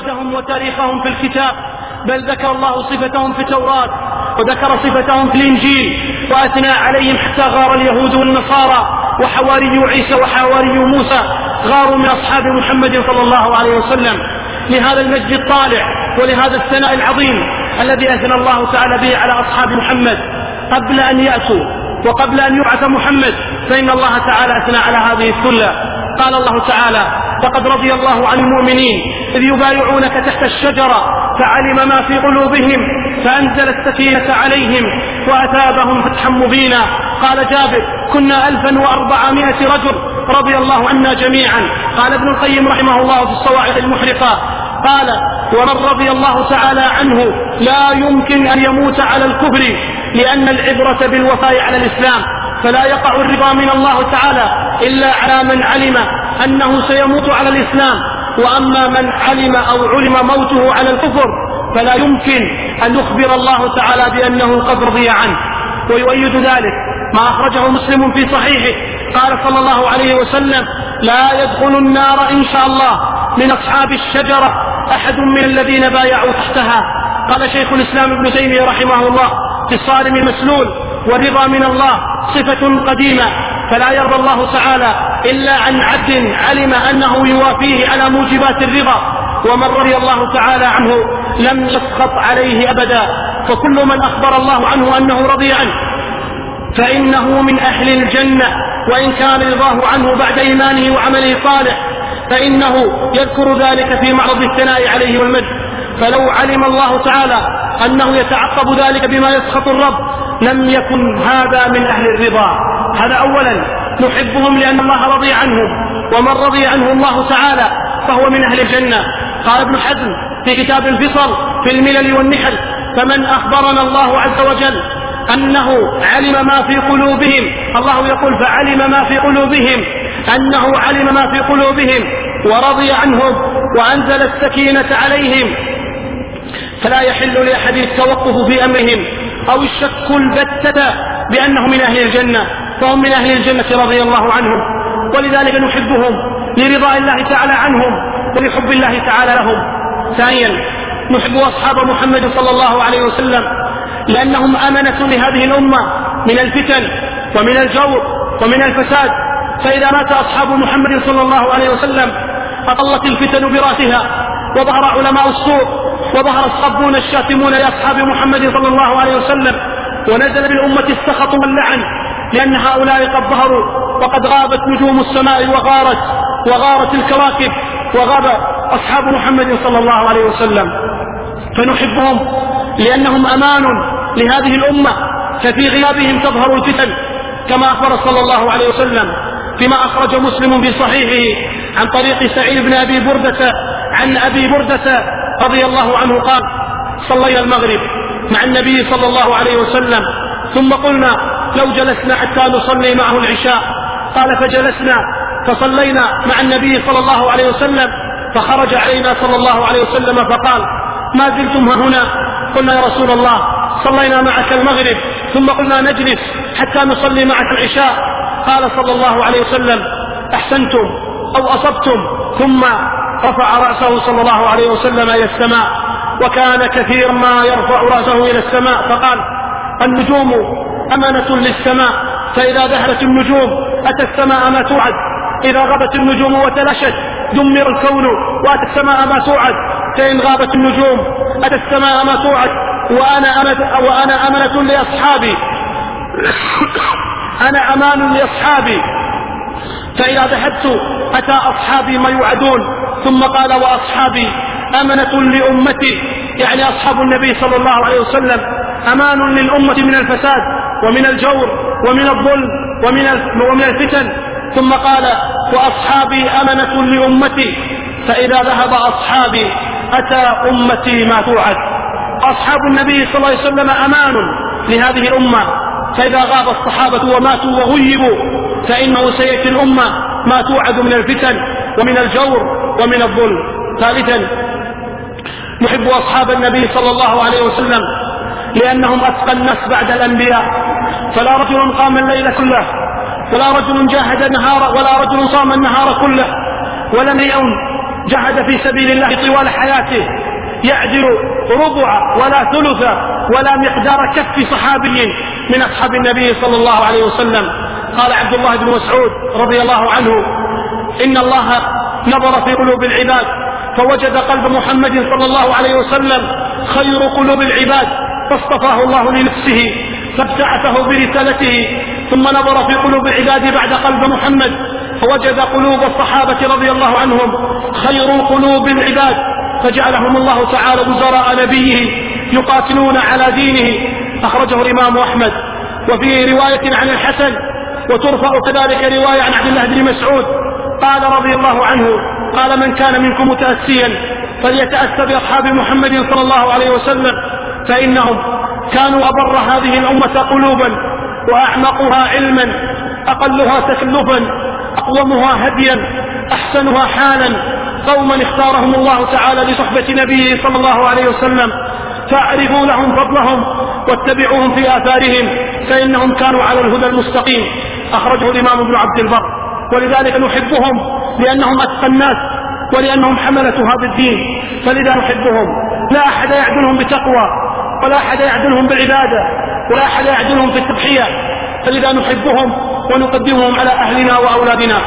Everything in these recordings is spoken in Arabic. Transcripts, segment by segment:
مجدهم وتاريخهم في الكتاب، بل ذكر الله صفتهم في التوراة وذكر صفتهم في الإنجيل وأثنى عليهم حتى غار اليهود والنصارى وحواري عيسى وحواري موسى غاروا من أصحاب محمد صلى الله عليه وسلم لهذا المجد الطالع ولهذا الثناء العظيم الذي أثنى الله تعالى به على أصحاب محمد قبل أن يأتوا وقبل أن يبعث محمد، فإن الله تعالى أثنى على هذه الثلة. قال الله تعالى: لقد رضي الله عن المؤمنين إذ يبايعونك تحت الشجرة فعلم ما في قلوبهم فأنزل السكينة عليهم وأثابهم فتحا مبينا. قال جابر: كنا 1400 رجل رضي الله عنا جميعا. قال ابن القيم رحمه الله في الصواعق المحرقة قال: ومن رضي الله تعالى عنه لا يمكن أن يموت على الكفر، لأن العبرة بالوفاء على الإسلام، فلا يقع الرضا من الله تعالى إلا على من علم أنه سيموت على الإسلام، وأما من علم أو علم موته على الكفر فلا يمكن أن يخبر الله تعالى بأنه قد رضي عنه. ويؤيد ذلك ما أخرجه مسلم في صحيحه قال صلى الله عليه وسلم: لا يدخل النار إن شاء الله من أصحاب الشجرة أحد من الذين بايعوا تحتها. قال شيخ الإسلام ابن تيمية رحمه الله في الصارم المسلول: والرضا من الله صفة قديمة، فلا يرضى الله تعالى إلا عن عبد علم أنه يوافيه على موجبات الرضا، ومن رضي الله تعالى عنه لم يسخط عليه أبدا. فكل من أخبر الله عنه أنه رضي عنه فإنه من أهل الجنة، وإن كان رضاه عنه بعد إيمانه وعمله صالح فإنه يذكر ذلك في معرض الثناء عليه والمجد. فلو علم الله تعالى أنه يتعقب ذلك بما يسخط الرب لم يكن هذا من أهل الرضا. هذا أولا. نحبهم لأن الله رضي عنهم، ومن رضي عنه الله تعالى فهو من أهل الجنة. قال ابن حزم في كتاب الفصل في الملل والنحل: فمن أخبرنا الله عز وجل أنه علم ما في قلوبهم، الله يقول: فعلم ما في قلوبهم، أنه علم ما في قلوبهم ورضي عنهم وأنزل السكينة عليهم، فلا يحل لأحد التوقف في أمرهم أو الشك البتة بأنهم من أهل الجنة، فهم من أهل الجنة رضي الله عنهم. ولذلك نحبهم لرضاء الله تعالى عنهم ولحب الله تعالى لهم. ثانيا، نحب أصحاب محمد صلى الله عليه وسلم لأنهم أمنة لهذه الأمة من الفتن ومن الجور ومن الفساد. فإذا مات أصحاب محمد صلى الله عليه وسلم أطلت الفتن براسها، وظهر علماء السوء، وظهر الصبون الشاتمون لأصحاب محمد صلى الله عليه وسلم، ونزل بالأمة السخط واللعن، لأن هؤلاء قد ظهروا وقد غابت نجوم السماء وغارت الكواكب وغاب أصحاب محمد صلى الله عليه وسلم. فنحبهم لأنهم أمان لهذه الأمة، ففي غيابهم تظهر الفتن، كما أخبر صلى الله عليه وسلم فيما أخرج مسلم في صحيحه عن طريق سعيد بن أبي بردة عن أبي بردة رضي الله عنه قال: صلينا المغرب مع النبي صلى الله عليه وسلم، ثم قلنا لو جلسنا حتى نصلي معه العشاء. قال: فجلسنا فصلينا مع النبي صلى الله عليه وسلم، فخرج علينا صلى الله عليه وسلم فقال: ما زلتم هنا؟ قلنا: يا رسول الله صلينا معك المغرب ثم قلنا نجلس حتى نصلي معك العشاء. قال صلى الله عليه وسلم: أحسنتم أو أصبتم. ثم رفع رأسه صلى الله عليه وسلم إلى السماء، وكان كثيرا ما يرفع رأسه إلى السماء، فقال: النجوم أمانة للسماء، فإذا ذهبت النجوم أتى السماء ما توعد، إذا غابت النجوم وتلاشت دمر الكون وأتى السماء ما توعد، فإن غابت النجوم أتى السماء ما توعد، وأنا أمانة لأصحابي أنا أمان لأصحابي، فإذا ذهبت أتى أصحابي ما يوعدون. ثم قال: وأصحابي أمنة لأمتي، يعني أصحاب النبي صلى الله عليه وسلم أمان للأمة من الفساد ومن الجور ومن الظلم ومن الفتن. ثم قال: وأصحابي أمنة لأمتي، فإذا ذهب أصحابي أتى أمتي ما توعد. أصحاب النبي صلى الله عليه وسلم أمان لهذه الأمة، فإذا غاب الصحابة وماتوا وغيبوا فإنه سيأتي الأمة ما توعد من الفتن ومن الجور ومن الظلم. ثالثا، نحب أصحاب النبي صلى الله عليه وسلم لأنهم أتقى الناس بعد الأنبياء، فلا رجل قام الليل كله، ولا رجل جاهد النهار، ولا رجل صام النهار كله، ولم يؤن جاهد في سبيل الله طوال حياته يعدل ربع ولا ثلث ولا مقدار كف صحابي من أصحاب النبي صلى الله عليه وسلم. قال عبد الله بن مسعود رضي الله عنه: إن الله نظر في قلوب العباد فوجد قلب محمد صلى الله عليه وسلم خير قلوب العباد فاصطفاه الله لنفسه فابتعثه برسالته. ثم نظر في قلوب العباد بعد قلب محمد فوجد قلوب الصحابة رضي الله عنهم خير قلوب العباد فجعلهم الله تعالى وزراء نبيه يقاتلون على دينه. أخرجه الإمام أحمد. وفي رواية عن الحسن وترفع كذلك رواية عن عبد الله بن مسعود قال رضي الله عنه: قال: من كان منكم متأسيا فليتأسى بأصحاب محمد صلى الله عليه وسلم فإنهم كانوا أبر هذه الأمة قلوبا وأعمقها علما أقلها تكلفا أقومها هديا أحسنها حالا، قوما اختارهم الله تعالى لصحبة نبيه صلى الله عليه وسلم فاعرفوا لهم فضلهم واتبعوهم في آثارهم فإنهم كانوا على الهدى المستقيم. أخرجه الإمام ابن عبد البر. ولذلك نحبهم لأنهم أتقى الناس ولأنهم حملة هذا الدين، فلذا نحبهم. لا أحد يعدلهم بتقوى ولا أحد يعدلهم بالعبادة ولا أحد يعدلهم في التضحية، فلذا نحبهم ونقدمهم على أهلنا وأولادنا.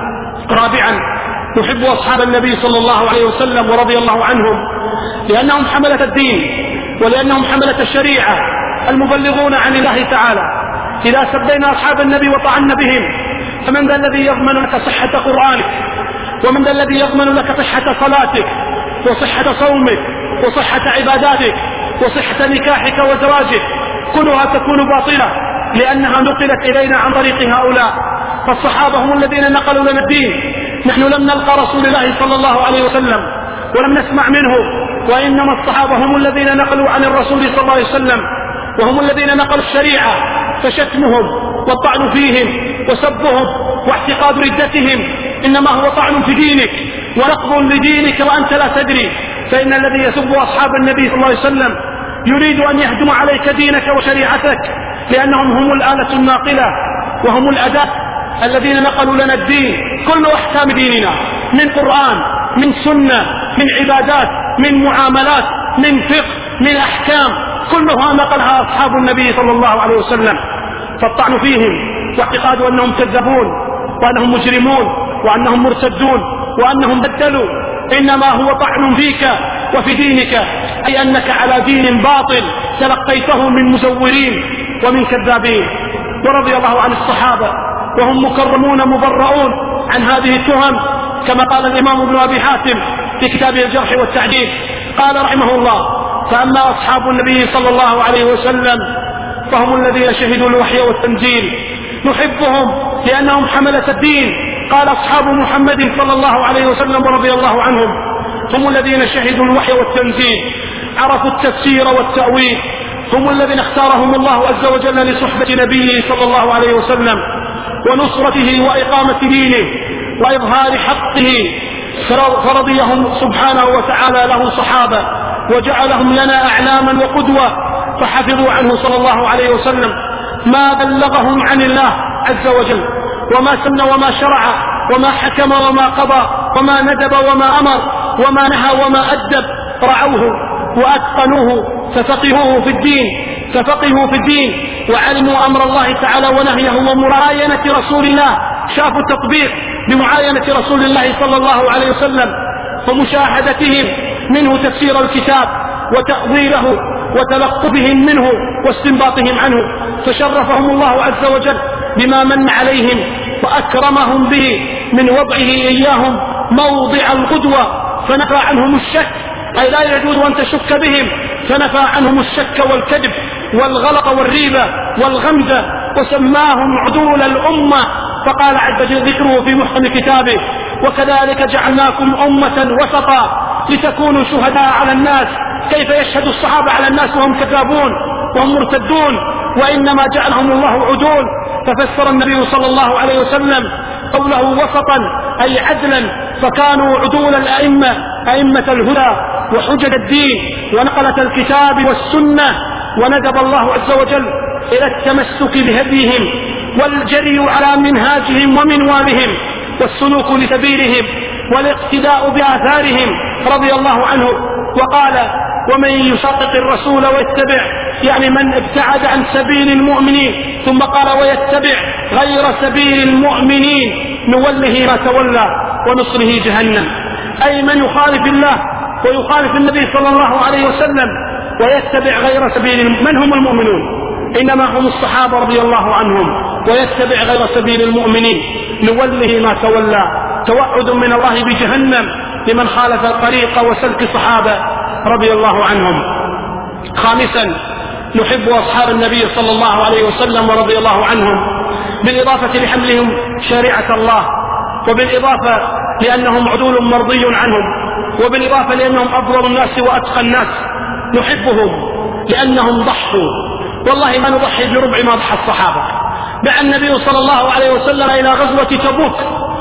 رابعا، نحب أصحاب النبي صلى الله عليه وسلم ورضي الله عنهم لأنهم حملة الدين ولأنهم حملة الشريعة المبلغون عن الله تعالى. إذا سبينا أصحاب النبي وطعنا بهم فمن ذا الذي يضمن لك صحة قرآنك؟ ومن ذا الذي يضمن لك صحة صلاتك وصحة صومك وصحة عباداتك وصحة نكاحك وزواجك؟ كلها تكون باطلة لأنها نقلت إلينا عن طريق هؤلاء. فالصحابة هم الذين نقلوا لنا الدين. نحن لم نلقى رسول الله صلى الله عليه وسلم ولم نسمع منه، وإنما الصحابة هم الذين نقلوا عن الرسول صلى الله عليه وسلم وهم الذين نقلوا الشريعة. فشتمهم والطعن فيهم وسبهم واعتقاد ردتهم إنما هو طعن في دينك ونقض لدينك وأنت لا تدري. فإن الذي يسب أصحاب النبي صلى الله عليه وسلم يريد أن يهدم عليك دينك وشريعتك، لأنهم هم الآلة الناقلة وهم الأداة الذين نقلوا لنا الدين، كل أحكام ديننا من قرآن من سنة من عبادات من معاملات من فقه من أحكام، كلها نقلها أصحاب النبي صلى الله عليه وسلم. فالطعن فيهم واعتقاد أنهم كذبون وأنهم مجرمون وأنهم مرتدون وأنهم بدلوا إنما هو طعن فيك وفي دينك، أي أنك على دين باطل تلقيته من مزورين ومن كذابين. ورضي الله عن الصحابة وهم مكرمون مبرؤون عن هذه التهم، كما قال الإمام ابن أبي حاتم في كتابه الجرح والتعديل قال رحمه الله: فأما أصحاب النبي صلى الله عليه وسلم فهم الذين شهدوا الوحي والتنزيل، نحبهم لأنهم حملة الدين. قال أصحاب محمد صلى الله عليه وسلم ورضي الله عنهم هم الذين شهدوا الوحي والتنزيل، عرفوا التفسير والتأويل، هم الذين اختارهم الله عز وجل لصحبة نبيه صلى الله عليه وسلم ونصرته وإقامة دينه وإظهار حقه، فرضيهم سبحانه وتعالى له صحابة وجعلهم لنا أعلاما وقدوة، فحفظوا عنه صلى الله عليه وسلم ما بلغهم عن الله عز وجل وما سن وما شرع وما حكم وما قضى وما ندب وما أمر وما نهى وما أدب، رعوه وأتقنوه ففقهوا في الدين وعلموا أمر الله تعالى ونهيه ومعاينة رسول الله، شافوا التطبيق بمعاينة رسول الله صلى الله عليه وسلم ومشاهدتهم منه تفسير الكتاب وتأويله وتلقفهم منه واستنباطهم عنه، فشرفهم الله عز وجل بما من عليهم وأكرمهم به من وضعه إياهم موضع القدوة، فنفى عنهم الشك، أي لا يجوز أن تشك بهم، فنفى عنهم الشك والكذب والغلط والريبة والغمزة، وسماهم عدول الأمة، فقال عز وجل ذكره في محكم كتابه: وكذلك جعلناكم أمة وسطا لتكونوا شهداء على الناس. كيف يشهد الصحابة على الناس وهم كذابون وهم مرتدون؟ وإنما جعلهم الله عدول. ففسر النبي صلى الله عليه وسلم قوله وسطا أي عدلا، فكانوا عدول الأئمة، أئمة الهدى وحجج الدين ونقلة الكتاب والسنة، وندب الله عز وجل إلى التمسك بهديهم والجري على منهاجهم ومنوالهم والسلوك لسبيلهم والاقتداء بآثارهم رضي الله عنه. وقال ومن يشقق الرسول ويتبع يعني من ابتعد عن سبيل المؤمنين، ثم قال ويتبع غير سبيل المؤمنين نوله ما تولى ونصره جهنم. أي من يخالف الله ويخالف النبي صلى الله عليه وسلم ويتبع غير سبيل من هم المؤمنون؟ إنما هم الصحابة رضي الله عنهم. ويتبع غير سبيل المؤمنين نوله ما تولى، توعد من الله بجهنم لمن خالف الطريق وسلك الصحابة رضي الله عنهم. خامسا نحب أصحاب النبي صلى الله عليه وسلم ورضي الله عنهم بالإضافة لحملهم شريعة الله، وبالإضافة لأنهم عدول مرضي عنهم، وبالإضافة لأنهم أفضل الناس وأتقى الناس. نحبهم لأنهم ضحوا، والله ما نضحي بربع ما ضحى الصحابة. دعا النبي صلى الله عليه وسلم إلى غزوة تبوك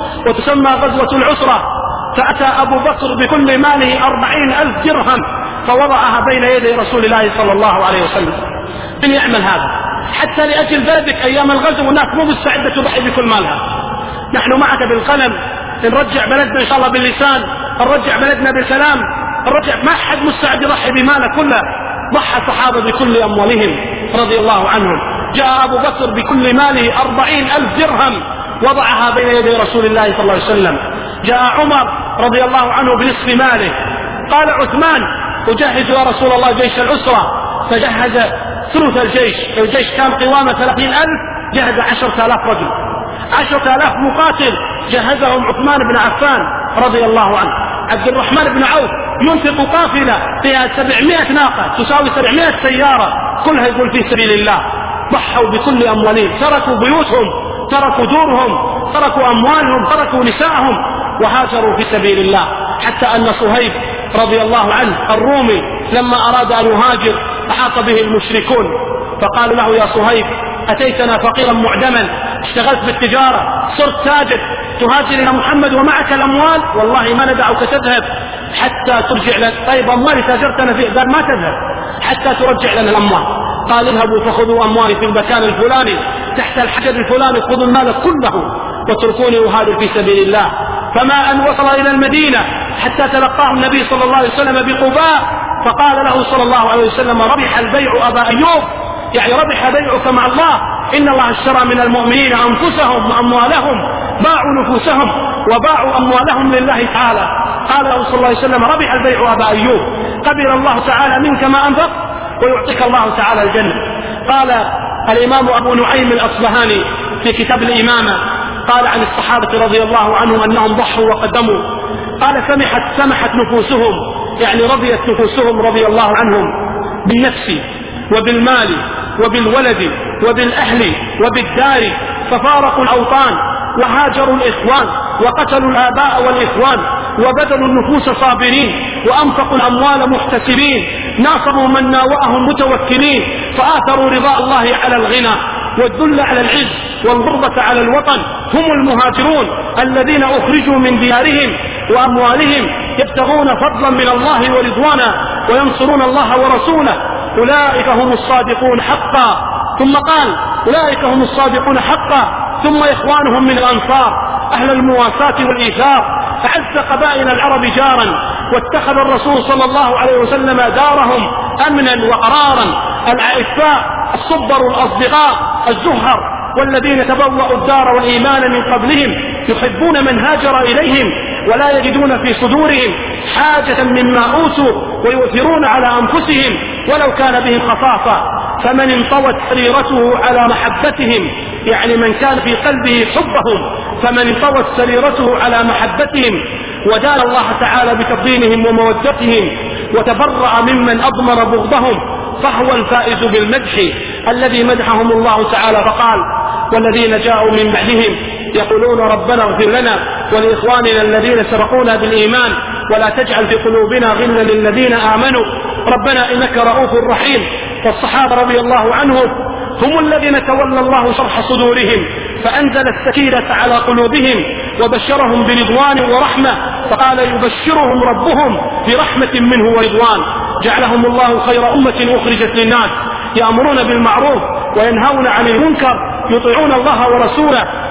وتسمى غزوة العسرة، فأتى أبو بكر بكل ماله 40,000 درهم فوضعها بين يدي رسول الله صلى الله عليه وسلم. من يعمل هذا؟ حتى لأجل ذلك أيام الغزو الناس مو مستعدة تضحي بكل مالها. نحن معك بالقلم، نرجع بلدنا إن شاء الله باللسان، نرجع بلدنا بالكلام، نرجع، ما حد مستعد يضحي بماله كله. ضحى الصحابة بكل أموالهم رضي الله عنهم. جاء أبو بكر بكل ماله 40,000 درهم وضعها بين يدي رسول الله صلى الله عليه وسلم. جاء عمر رضي الله عنه بنصف ماله. قال عثمان أجهز يا رسول الله جيش العسرة، فجهز ثلث الجيش. الجيش كان قوامه 30,000، جهز 10,000 رجل، 10,000 مقاتل جهزهم عثمان بن عفان رضي الله عنه. عبد الرحمن بن عوف ينفق قافلة فيها 700 ناقة تساوي 700 سيارة كلها يقول في سبيل الله. ضحوا بكل أموالهم، تركوا بيوتهم، تركوا دورهم، تركوا أموالهم، تركوا نساءهم وهاجروا في سبيل الله. حتى أن صهيب رضي الله عنه الرومي لما أراد أن يهاجر أحاط به المشركون، فقال له يا صهيب أتيتنا فقيرا معدما، اشتغلت بالتجارة، صرت تاجر، تهاجر إلى محمد ومعك الأموال؟ والله ما ندعك تذهب حتى ترجع لنا. طيب أموالي تاجرتنا فيه؟ قال ما تذهب حتى ترجع لنا الأموال. قال اذهبوا فخذوا أموالي في المكان الفلاني تحت الحجر الفلاني، خذوا المال كله واتركوني أهاجر في سبيل الله. فما أن وصل إلى المدينة حتى تلقاه النبي صلى الله عليه وسلم بقباء، فقال له صلى الله عليه وسلم ربح البيع أبا أيوب، يعني ربح بيعك مع الله، إن الله اشترى من المؤمنين أنفسهم وأموالهم، باعوا نفوسهم وباعوا أموالهم لله تعالى. قال له صلى الله عليه وسلم ربح البيع أبا أيوب، قبل الله تعالى منك ما أنفق ويعطيك الله تعالى الجنة. قال الإمام أبو نعيم الأصبهاني في كتاب الإمامة قال عن الصحابة رضي الله عنهم أنهم ضحوا وقدموا، قال سمحت نفوسهم، يعني رضيت نفوسهم رضي الله عنهم بالنفس وبالمال وبالولد وبالأهل وبالدار، ففارقوا الأوطان وهاجروا الإخوان وقتلوا الآباء والإخوان وبذلوا النفوس صابرين وأنفقوا الأموال محتسبين، ناصروا من ناوأهم متوكلين، فآثروا رضاء الله على الغنى والذل على العز والغربة على الوطن. هم المهاجرون الذين أخرجوا من ديارهم وأموالهم يبتغون فضلا من الله ورضوانا وينصرون الله ورسوله، أولئك هم الصادقون حقا. ثم قال أولئك هم الصادقون حقا، ثم إخوانهم من الأنصار أهل المواساة والإيثار، أعز قبائل العرب جارا، واتخذ الرسول صلى الله عليه وسلم دارهم أمنا وقرارا. الأعفاء الصبر الأصدقاء الزهر والذين تبوأوا الدار والإيمان من قبلهم يحبون من هاجر إليهم ولا يجدون في صدورهم حاجة مما أوتوا ويؤثرون على أنفسهم ولو كان بهم خصاصة. فمن انطوت سريرته على محبتهم، يعني من كان في قلبه حبهم، فمن انطوت سريرته على محبتهم ودان الله تعالى بتفضيلهم ومودتهم وتبرأ ممن أضمر بغضهم، فهو الفائز بالمدح الذي مدحهم الله تعالى. فقال والذين جاءوا من بعدهم يقولون ربنا اغفر لنا ولإخواننا الذين سبقونا بالإيمان ولا تجعل في قلوبنا غلا للذين آمنوا ربنا إنك رؤوف رحيم. فالصحابة رضي الله عنهم هم الذين تولى الله شرح صدورهم فأنزل السكينة على قلوبهم وبشرهم برضوان ورحمة، فقال يبشرهم ربهم برحمة منه ورضوان. جعلهم الله خير أمة أخرجت للناس، يأمرون بالمعروف وينهون عن المنكر، يطيعون الله ورسوله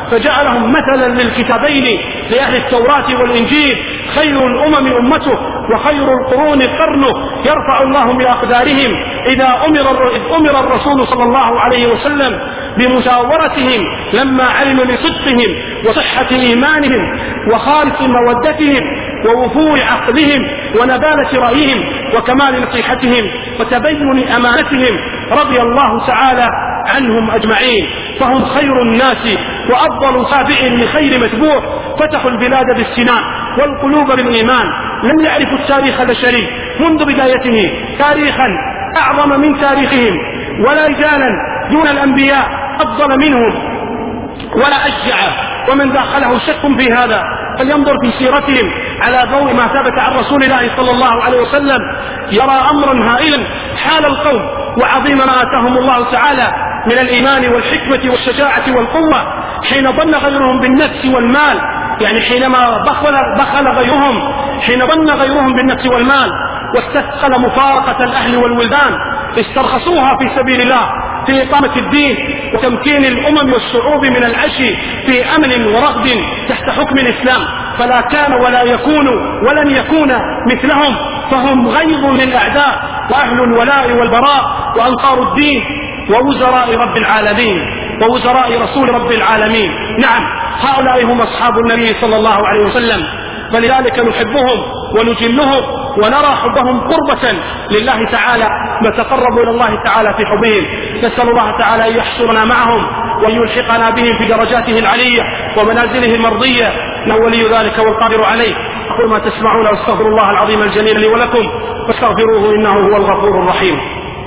فجعلهم مثلا للكتابين لأهل التوراة والإنجيل. خير الأمم أمته وخير القرون قرنه يرفع الله بأقدارهم. إذا أمر الرسول صلى الله عليه وسلم بمشاورتهم لما علم لصدقهم وصحة إيمانهم وخالص مودتهم ووفور عقلهم ونبالة رأيهم وكمال نصيحتهم وتبين أمانتهم، رضي الله تعالى عنهم أجمعين. فهم خير الناس وأفضل تابع لخير متبوع، فتحوا البلاد بالسنان والقلوب بالإيمان. لم يعرفوا التاريخ البشري منذ بدايته تاريخا أعظم من تاريخهم، ولا رجالا دون الأنبياء أفضل منهم ولا أشجع. ومن داخله شك في هذا فلينظر في سيرتهم على ضوء ما ثبت عن رسول الله صلى الله عليه وسلم، يرى أمرا هائلا حال القوم وعظيم ما آتاهم الله تعالى من الإيمان والحكمة والشجاعة والقوة، حين ظن غيرهم بالنفس والمال، يعني حينما بخل غيرهم، حين ظن غيرهم بالنفس والمال واستثقل مفارقة الأهل والولدان استرخصوها في سبيل الله في إقامة الدين وتمكين الأمم والشعوب من العيش في أمن ورغد تحت حكم الإسلام. فلا كان ولا يكون ولن يكون مثلهم، فهم غيظ للأعداء وأهل الولاء والبراء وأنصار الدين ووزراء رب العالمين ووزراء رسول رب العالمين. نعم، هؤلاء هم أصحاب النبي صلى الله عليه وسلم، فلذلك نحبهم ونجلهم ونرى حبهم قربة لله تعالى، نتقرب إلى الله تعالى في حبهم. نسأل الله تعالى أن يحشرنا معهم وأن يلحقنا بهم في درجاته العلية ومنازله المرضية، إنه ولي ذلك والقادر عليه. أقول ما تسمعون واستغفر الله العظيم الجليل لي ولكم فاستغفروه إنه هو الغفور الرحيم.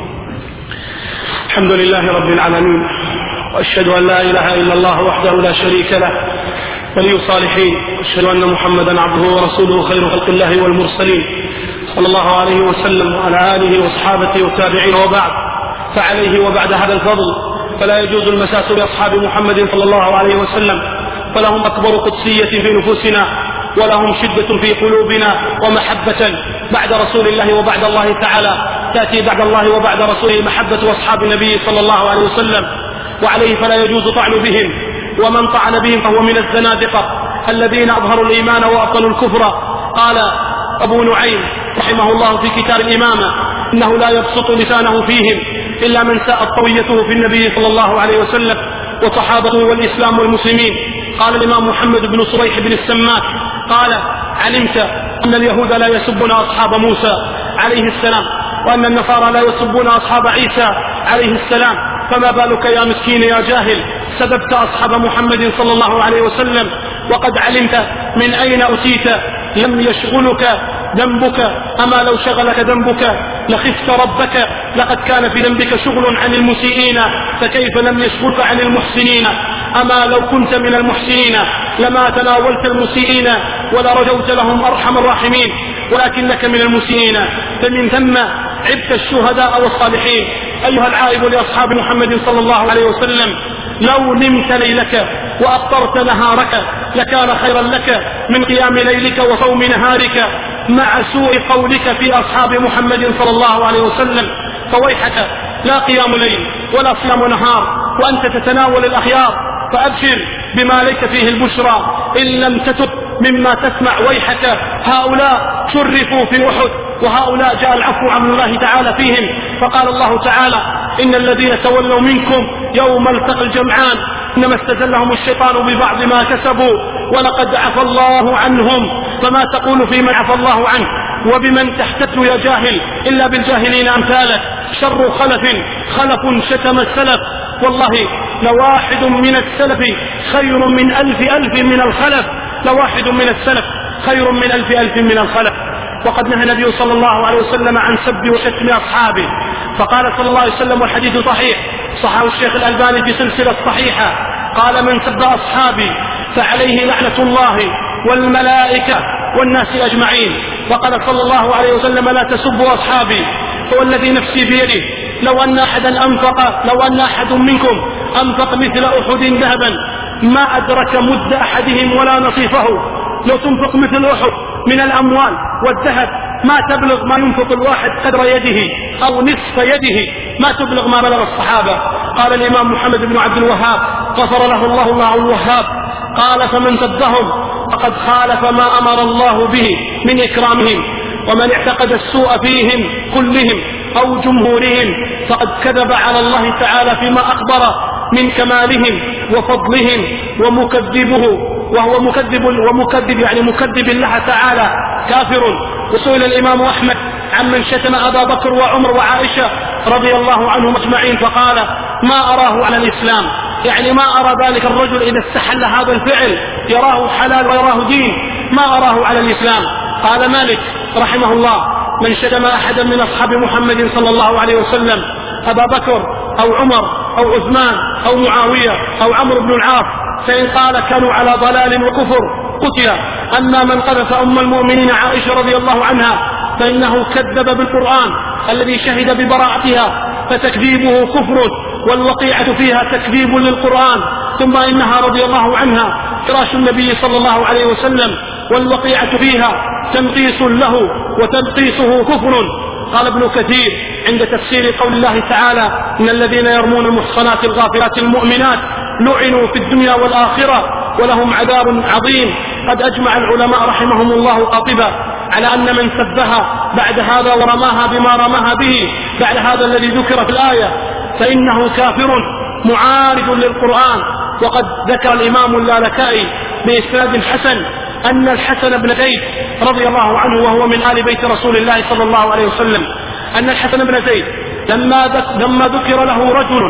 الحمد لله رب العالمين، وأشهد أن لا إله إلا الله وحده لا شريك له ولي الصالحين، وأشهد أن محمدا عبده ورسوله خير خلق الله والمرسلين صلى الله عليه وسلم وعلى آله وأصحابه والتابعين. وبعد، فعليه وبعد هذا الفضل فلا يجوز المساس بأصحاب محمد صلى الله عليه وسلم، فلهم أكبر قدسية في نفوسنا ولهم شدة في قلوبنا ومحبة بعد رسول الله وبعد الله تعالى. تأتي بعد الله وبعد رسوله محبة أصحاب النبي صلى الله عليه وسلم، وعليه فلا يجوز طعن بهم، ومن طعن بهم فهو من الزنادقة الذين أظهروا الإيمان وأبطلوا الكفر. قال أبو نعيم رحمه الله في كتاب الإمامة: إنه لا يبسط لسانه فيهم إلا من ساءت طويته في النبي صلى الله عليه وسلم وصحابته والإسلام والمسلمين. قال الإمام محمد بن صريح بن السماك قال: علمت أن اليهود لا يسبون أصحاب موسى عليه السلام، وأن النصارى لا يسبون أصحاب عيسى عليه السلام، فما بالك يا مسكين يا جاهل سببت أصحاب محمد صلى الله عليه وسلم وقد علمت من أين أتيت. لم يشغلك ذنبك، أما لو شغلك ذنبك لخفت ربك. لقد كان في ذنبك شغل عن المسيئين، فكيف لم يشغلك عن المحسنين؟ أما لو كنت من المحسنين لما تناولت المسيئين ولرجوت لهم أرحم الراحمين، ولكنك من المسيئين، فمن ثم عبت الشهداء والصالحين. أيها العائب لأصحاب محمد صلى الله عليه وسلم، لو نمت ليلك وأفطرت نهارك لكان خيرا لك من قيام ليلك وصوم نهارك، مع سوء قولك في أصحاب محمد صلى الله عليه وسلم. فويحك، لا قيام ليل ولا صيام نهار وأنت تتناول الأخيار، فأبشر بما ليس فيه البشرى إن لم تتب مما تسمع. ويحك، هؤلاء شرفوا في أحد، وهؤلاء جاء العفو عن الله تعالى فيهم. فقال الله تعالى: إن الذين تولوا منكم يوم التقى الجمعان إنما استزلهم الشيطان ببعض ما كسبوا ولقد عفى الله عنهم. فما تقول في من عفى الله عنه وبمن تحتته يا جاهل إلا بالجاهلين أمثالك. شر خلف شتم السلف، والله لواحد من السلف خير من ألف من الخلف. لواحد من السلف خير من ألف من الخلف. وقد نهى النبي صلى الله عليه وسلم عن سب وشتم أصحابه، فقال صلى الله عليه وسلم، والحديث صحيح صححه الشيخ الألباني في سلسلة صحيحة، قال: من سب أصحابي فعليه لعنة الله والملائكة والناس أجمعين. وقال صلى الله عليه وسلم: لا تسبوا أصحابي، فوالذي نفسي بيده لو أن أحد منكم أنفق مثل أحد ذهبا ما أدرك مد أحدهم ولا نصيفه. لو تنفق مثل أحد من الأموال والذهب ما تبلغ ما ينفق الواحد قدر يده أو نصف يده، ما تبلغ ما بلغ الصحابة. قال الإمام محمد بن عبد الوهاب غفر له الله الوهاب. قال فمن سبهم فقد خالف ما أمر الله به من إكرامهم، ومن اعتقد السوء فيهم كلهم أو جمهورهم فقد كذب على الله تعالى فيما أخبر من كمالهم وفضلهم، ومكذبه وهو مكذب يعني مكذب الله تعالى كافر. وسئل الإمام أحمد عمن شتم أبا بكر وعمر وعائشة رضي الله عنهم أجمعين فقال ما أراه على الإسلام، يعني ما أرى ذلك الرجل إذا استحل هذا الفعل يراه حلال ويراه دين، ما أراه على الإسلام. قال مالك رحمه الله من شتم أحدا من أصحاب محمد صلى الله عليه وسلم أبا بكر أو عمر أو عثمان أو معاوية أو عمرو بن العاص فإن قال كانوا على ضلال وكفر قتل. أما من قذف أم المؤمنين عائشة رضي الله عنها فإنه كذب بالقرآن الذي شهد ببراءتها فتكذيبه كفر، والوقيعة فيها تكذيب للقرآن. ثم إنها رضي الله عنها فراش النبي صلى الله عليه وسلم، والوقيعة فيها تنقيص له وتنقيصه كفر. قال ابن كثير عند تفسير قول الله تعالى إن الذين يرمون المحصنات الغافلات المؤمنات لعنوا في الدنيا والآخرة ولهم عذاب عظيم. قد أجمع العلماء رحمهم الله قاطبة على أن من سبها بعد هذا ورماها بما رماها به بعد هذا الذي ذكر في الآية فإنه كافر معارض للقرآن. وقد ذكر الإمام اللالكائي بإسناد حسن أن الحسن بن زيد رضي الله عنه وهو من آل بيت رسول الله صلى الله عليه وسلم أن الحسن بن زيد لما ذكر له رجل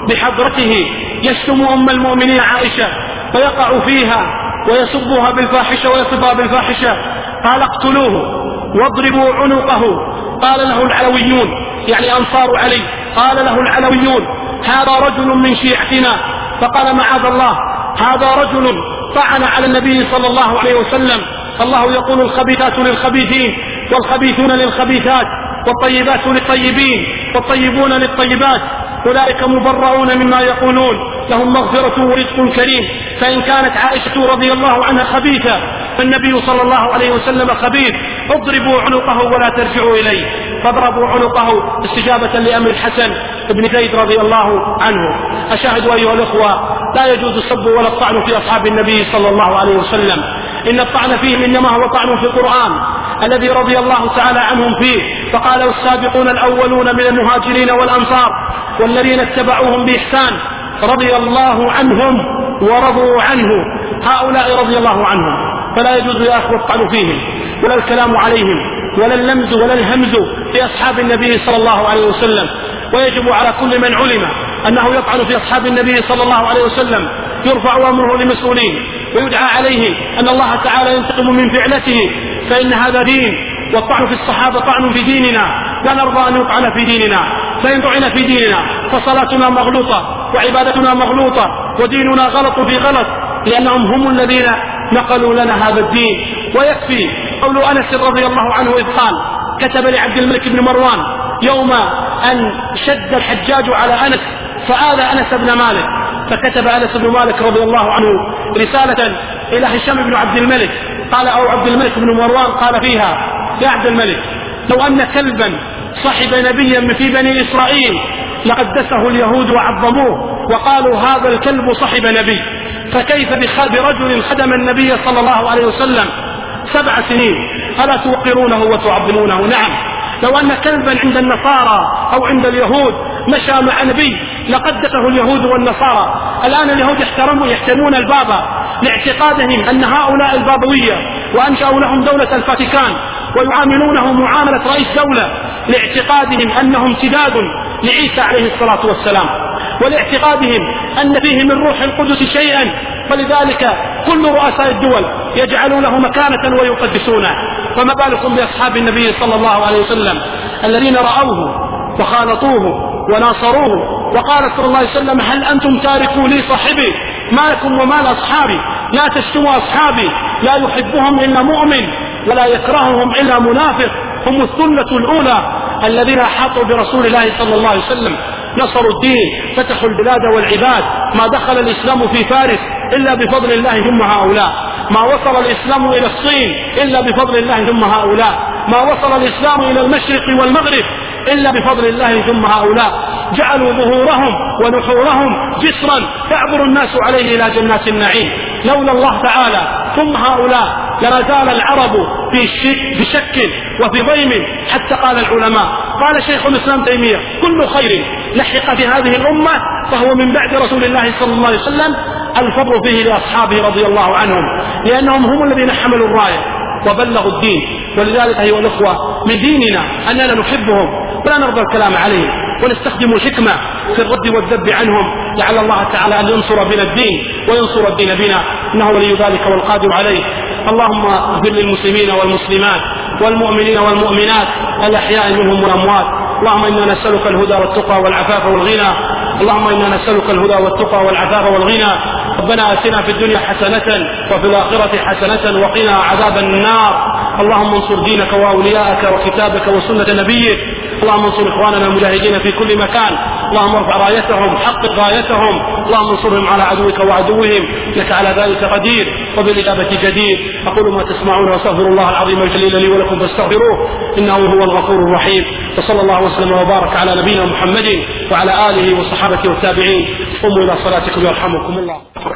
بحضرته يشتم أم المؤمنين عائشة فيقع فيها ويسبها بالفاحشة ويصبها بالفاحشة قال اقتلوه واضربوا عنقه. قال له العلويون يعني أنصار علي قال له العلويون هذا رجل من شيعتنا، فقال معاذ الله هذا رجل طعن على النبي صلى الله عليه وسلم. الله يقول الخبيثات للخبيثين والخبيثون للخبيثات والطيبات للطيبين والطيبون للطيبات أولئك مبرؤون مما يقولون لهم مغفرة ورزق كريم. فإن كانت عائشة رضي الله عنها خبيثة فالنبي صلى الله عليه وسلم خبيث، اضربوا عنقه ولا ترجعوا إليه. فاضربوا عنقه استجابة لأمر الحسن بن زيد رضي الله عنه. أشاهد أيها الأخوة لا يجوز السب ولا الطعن في أصحاب النبي صلى الله عليه وسلم، إن الطعن فيهم إنما هو طعن في القرآن الذي رضي الله تعالى عنهم فيه. فقال والسابقون الأولون من المهاجرين والأنصار والذين اتبعوهم بإحسان رضي الله عنهم ورضوا عنه. هؤلاء رضي الله عنهم فلا يجوز يا أخوة الطعن فيهم ولا الكلام عليهم ولا اللمز ولا الهمز في أصحاب النبي صلى الله عليه وسلم. ويجب على كل من علم أنه يطعن في أصحاب النبي صلى الله عليه وسلم يرفع أمره لمسؤولين ويدعى عليه أن الله تعالى ينتقم من فعلته، فإن هذا دين، والطعن في الصحابة طعن في ديننا، لا نرضى أن يطعن في ديننا. فإن طعن في ديننا فصلاتنا مغلوطة وعبادتنا مغلوطة وديننا غلط في غلط، لأنهم هم الذين نقلوا لنا هذا الدين. ويكفي قول أنس رضي الله عنه إذ قال كتب لعبد الملك بن مروان يوم أن شد الحجاج على أنس فآذى أنس بن مالك، فكتب أنس بن مالك رضي الله عنه رسالة إلى هشام بن عبد الملك قال أو عبد الملك بن مروان قال فيها يا عبد الملك لو أن كلبا صحب نبيا في بني إسرائيل لقدسه اليهود وعظموه وقالوا هذا الكلب صحب نبي، فكيف برجل خدم النبي صلى الله عليه وسلم 7 سنين ألا توقرونه وتعظمونه؟ نعم، لو أن كلبا عند النصارى أو عند اليهود مشى مع نبي لقدسه اليهود والنصارى. الآن اليهود يحترمون البابا لاعتقادهم أن هؤلاء البابوية وأنشأوا لهم دولة الفاتيكان ويعاملونه معاملة رئيس دولة لاعتقادهم أنهم امتداد لعيسى عليه الصلاة والسلام، ولاعتقادهم أن فيه من روح القدس شيئا، فلذلك كل رؤساء الدول يجعلوا له مكانة ويقدسونه. فما بالكم بأصحاب النبي صلى الله عليه وسلم الذين رأوه وخالطوه وناصروه. وقال صلى الله عليه وسلم هل أنتم تاركوا لي صاحبي؟ ما لكم وما لأصحابي؟ لا تشتموا أصحابي، لا يحبهم إلا مؤمن ولا يكرههم إلا منافق. هم الثلة الأولى الذين أحاطوا برسول الله صلى الله عليه وسلم، نصروا الدين، فتحوا البلاد والعباد. ما دخل الإسلام في فارس إلا بفضل الله ثم هؤلاء، ما وصل الإسلام إلى الصين إلا بفضل الله ثم هؤلاء، ما وصل الإسلام إلى المشرق والمغرب إلا بفضل الله ثم هؤلاء. جعلوا ظهورهم ونحورهم جسرا يعبر الناس عليه إلى جنات النعيم. لولا الله تعالى ثم هؤلاء لما زال العرب في شك وفي ضيم، حتى قال العلماء، قال شيخ الإسلام تيمية: كل خير لحق في هذه الأمة فهو من بعد رسول الله صلى الله عليه وسلم، الفضل فيه لأصحابه رضي الله عنهم، لأنهم هم الذين حملوا الراية وبلغوا الدين. ولذلك أيها الأخوة من ديننا أننا نحبهم ولا نرضى الكلام عليهم، ونستخدم الحكمة في الرد والذب عنهم، لعل الله تعالى أن ينصر بنا الدين وينصر الدين بنا، إنه ولي ذلك والقادر عليه. اللهم اغفر للمسلمين والمسلمات والمؤمنين والمؤمنات الأحياء منهم والأموات. اللهم إنا نسألك الهدى والتقى والعفاف والغنى. اللهم إنا نسألك الهدى والتقى والعفاف والغنى. ربنا آتنا في الدنيا حسنة وفي الآخرة حسنة وقنا عذاب النار. اللهم انصر دينك وأولياءك وكتابك وسنة نبيك. اللهم انصر إخواننا المجاهدين في كل مكان. اللهم ارفع رايتهم، حقق غايتهم. اللهم انصرهم على عدوك وعدوهم، إنك على ذلك قدير وبالإجابة جدير. أقول ما تسمعون واستغفر الله العظيم الجليل لي ولكم فاستغفروه إنه هو الغفور الرحيم. وصلى الله وسلم وبارك على نبينا محمد وعلى آله وصحابته والتابعين. قوموا إلى صلاتكم يرحمكم الله.